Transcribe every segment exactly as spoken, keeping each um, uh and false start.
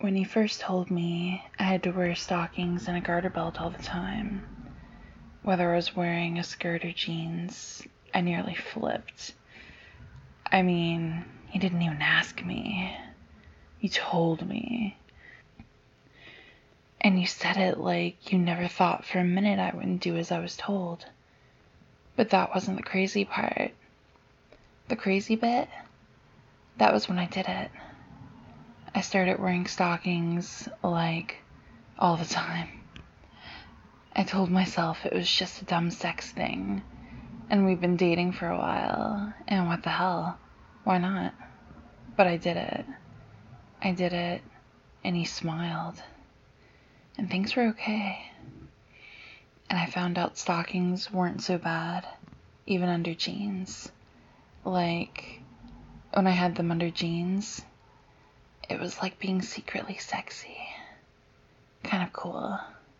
When you first told me I had to wear stockings and a garter belt all the time, whether I was wearing a skirt or jeans, I nearly flipped. I mean, you didn't even ask me. You told me. And you said it like you never thought for a minute I wouldn't do as I was told. But that wasn't the crazy part. The crazy bit? That was when I did it. I started wearing stockings, like, all the time. I told myself it was just a dumb sex thing, and we've been dating for a while, and what the hell? Why not? But I did it. I did it, and he smiled. And things were okay. And I found out stockings weren't so bad, even under jeans. Like, when I had them under jeans, it was like being secretly sexy. Kind of cool.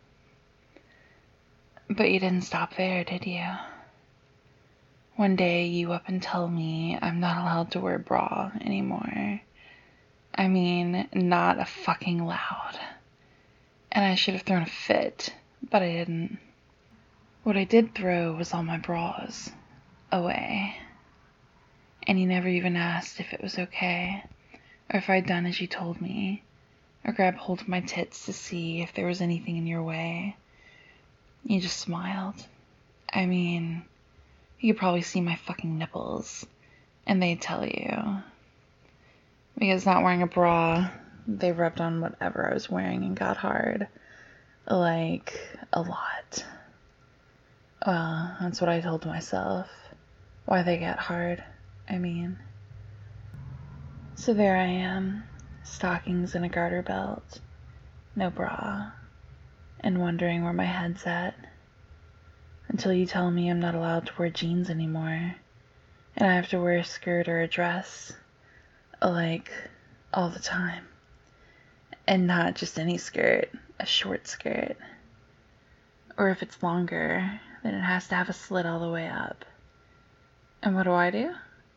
But you didn't stop there, did you? One day you up and tell me I'm not allowed to wear a bra anymore. I mean, not a fucking loud. And I should have thrown a fit, but I didn't. What I did throw was all my bras away. And you never even asked if it was okay, or if I'd done as you told me, or grabbed hold of my tits to see if there was anything in your way. You just smiled. I mean, you could probably see my fucking nipples, and they'd tell you. Because not wearing a bra, they rubbed on whatever I was wearing and got hard. Like, a lot. Well, that's what I told myself. Why they get hard, I mean. So there I am, stockings and a garter belt, no bra, and wondering where my head's at. Until you tell me I'm not allowed to wear jeans anymore, and I have to wear a skirt or a dress, like, all the time. And not just any skirt, a short skirt. Or if it's longer, then it has to have a slit all the way up. And what do I do?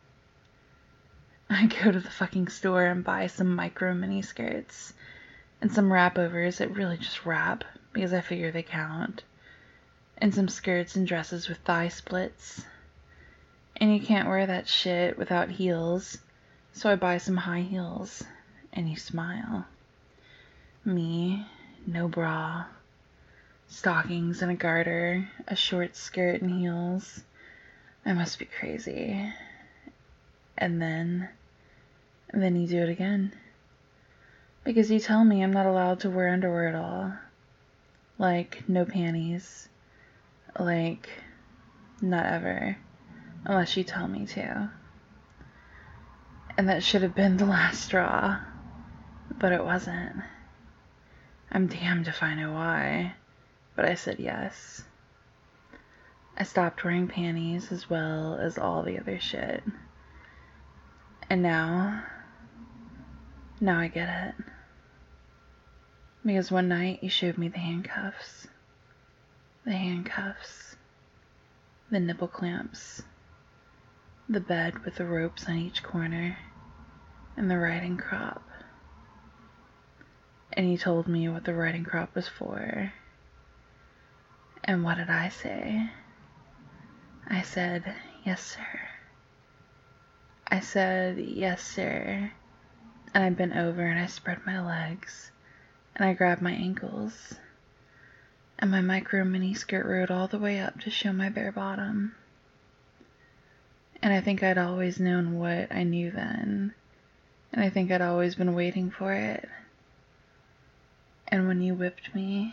I go to the fucking store and buy some micro mini skirts and some wrap overs that really just wrap because I figure they count, and some skirts and dresses with thigh splits. And you can't wear that shit without heels, so I buy some high heels, and you smile. Me, no bra, stockings and a garter, a short skirt and heels. I must be crazy. And then, and then you do it again. Because you tell me I'm not allowed to wear underwear at all. Like, no panties. Like, not ever. Unless you tell me to. And that should have been the last straw. But it wasn't. I'm damned if I know why. But I said yes. I stopped wearing panties as well as all the other shit. And now, now I get it. Because one night you showed me the handcuffs. The handcuffs. The nipple clamps. The bed with the ropes on each corner. And the riding crop. And you told me what the riding crop was for. And what did I say? I said, yes, sir. I said, yes, sir. And I bent over and I spread my legs. And I grabbed my ankles. And my micro mini skirt rode all the way up to show my bare bottom. And I think I'd always known what I knew then. And I think I'd always been waiting for it. And when you whipped me,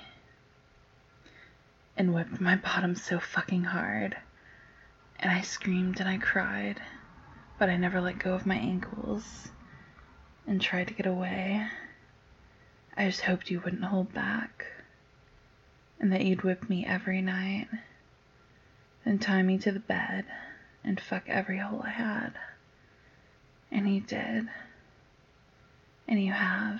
and whipped my bottom so fucking hard, and I screamed and I cried, but I never let go of my ankles, and tried to get away. I just hoped you wouldn't hold back, and that you'd whip me every night, and tie me to the bed, and fuck every hole I had. And you did. And you have.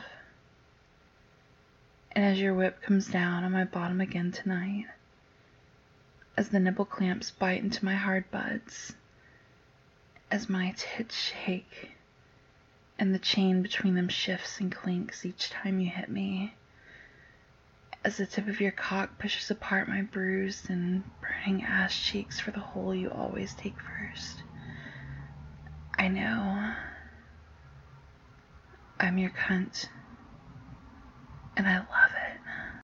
And as your whip comes down on my bottom again tonight, as the nipple clamps bite into my hard buds, as my tits shake, and the chain between them shifts and clinks each time you hit me, as the tip of your cock pushes apart my bruised and burning ass cheeks for the hole you always take first. I know. I'm your cunt, and I love